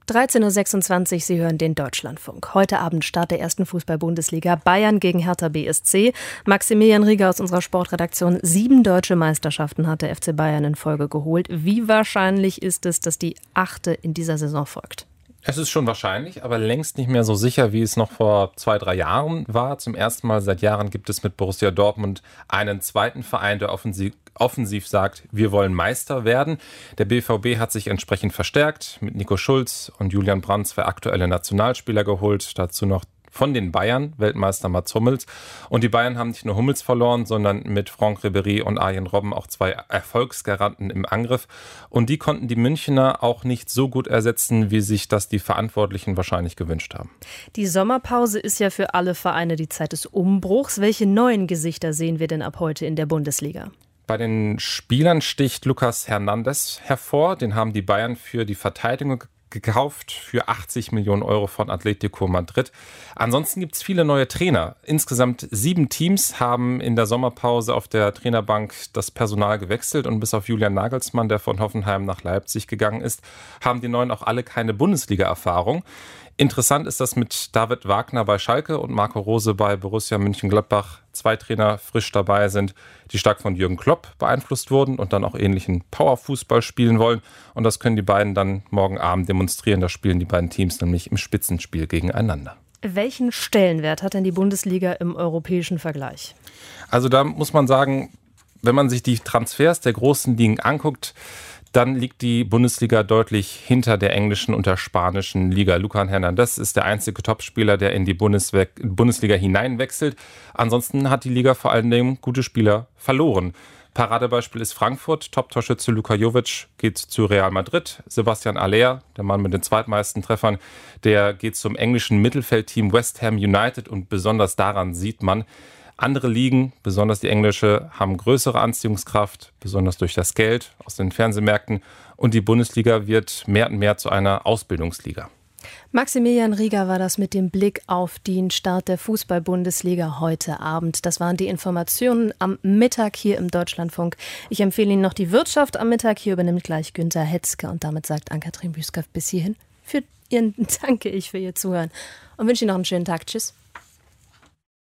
13.26 Uhr, Sie hören den Deutschlandfunk. Heute Abend Start der ersten Fußball-Bundesliga. Bayern gegen Hertha BSC. Maximilian Rieger aus unserer Sportredaktion. 7 deutsche Meisterschaften hat der FC Bayern in Folge geholt. Wie wahrscheinlich ist es, dass die 8. in dieser Saison folgt? Es ist schon wahrscheinlich, aber längst nicht mehr so sicher, wie es noch vor 2-3 Jahren war. Zum ersten Mal seit Jahren gibt es mit Borussia Dortmund einen zweiten Verein, der offensiv sagt, wir wollen Meister werden. Der BVB hat sich entsprechend verstärkt, mit Nico Schulz und Julian Brandt 2 aktuelle Nationalspieler geholt, dazu noch von den Bayern, Weltmeister Mats Hummels. Und die Bayern haben nicht nur Hummels verloren, sondern mit Franck Ribéry und Arjen Robben auch 2 Erfolgsgaranten im Angriff. Und die konnten die Münchner auch nicht so gut ersetzen, wie sich das die Verantwortlichen wahrscheinlich gewünscht haben. Die Sommerpause ist ja für alle Vereine die Zeit des Umbruchs. Welche neuen Gesichter sehen wir denn ab heute in der Bundesliga? Bei den Spielern sticht Lucas Hernandez hervor. Den haben die Bayern für die Verteidigung gekauft für 80 Millionen Euro von Atletico Madrid. Ansonsten gibt es viele neue Trainer. Insgesamt 7 Teams haben in der Sommerpause auf der Trainerbank das Personal gewechselt und bis auf Julian Nagelsmann, der von Hoffenheim nach Leipzig gegangen ist, haben die Neuen auch alle keine Bundesliga-Erfahrung. Interessant ist, dass mit David Wagner bei Schalke und Marco Rose bei Borussia Mönchengladbach 2 Trainer frisch dabei sind, die stark von Jürgen Klopp beeinflusst wurden und dann auch ähnlichen Powerfußball spielen wollen. Und das können die beiden dann morgen Abend demonstrieren. Da spielen die beiden Teams nämlich im Spitzenspiel gegeneinander. Welchen Stellenwert hat denn die Bundesliga im europäischen Vergleich? Also da muss man sagen, wenn man sich die Transfers der großen Ligen anguckt, dann liegt die Bundesliga deutlich hinter der englischen und der spanischen Liga. Lucas Hernandez ist der einzige Topspieler, der in die Bundesliga hineinwechselt. Ansonsten hat die Liga vor allen Dingen gute Spieler verloren. Paradebeispiel ist Frankfurt. Top-Torschütze Luka Jovic geht zu Real Madrid. Sebastian Aller, der Mann mit den zweitmeisten Treffern, der geht zum englischen Mittelfeldteam West Ham United. Und besonders daran sieht man, andere Ligen, besonders die englische, haben größere Anziehungskraft, besonders durch das Geld aus den Fernsehmärkten. Und die Bundesliga wird mehr und mehr zu einer Ausbildungsliga. Maximilian Rieger war das mit dem Blick auf den Start der Fußball-Bundesliga heute Abend. Das waren die Informationen am Mittag hier im Deutschlandfunk. Ich empfehle Ihnen noch die Wirtschaft am Mittag. Hier übernimmt gleich Günther Hetzke. Und damit sagt Ann-Kathrin Büskaf bis hierhin. Danke ich für Ihr Zuhören und wünsche Ihnen noch einen schönen Tag. Tschüss.